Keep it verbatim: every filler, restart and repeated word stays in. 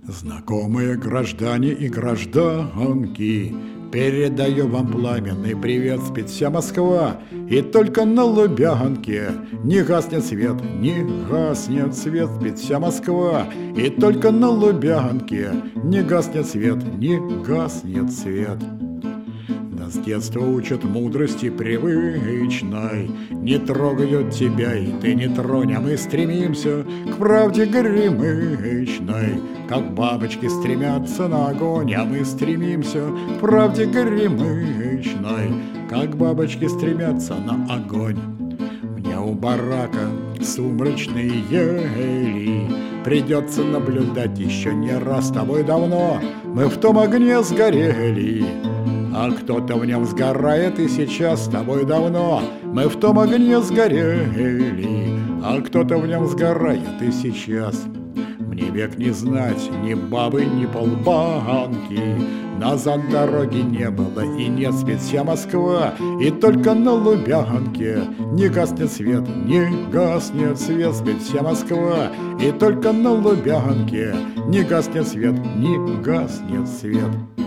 Знакомые граждане и гражданки, передаю вам пламенный привет, спит вся Москва. И только на Лубянке не гаснет свет, не гаснет свет, спит вся Москва. И только на Лубянке не гаснет свет, не гаснет свет. Нас с детства учат мудрости привычной, не трогают тебя, и ты не тронь, а мы стремимся к правде горемычной. Как бабочки стремятся на огонь, а мы стремимся к правде горемычной. Как бабочки стремятся на огонь. Мне у барака сумрачные ели придется наблюдать еще не раз. С тобой давно мы в том огне сгорели, а кто-то в нем сгорает и сейчас. С тобой давно мы в том огне сгорели, а кто-то в нем сгорает и сейчас. Мне век не знать ни бабы, ни полбанки, назад дороги не было и нет, спит вся Москва. И только на Лубянке не гаснет свет, не гаснет свет, спит вся Москва. И только на Лубянке не гаснет свет, не гаснет свет.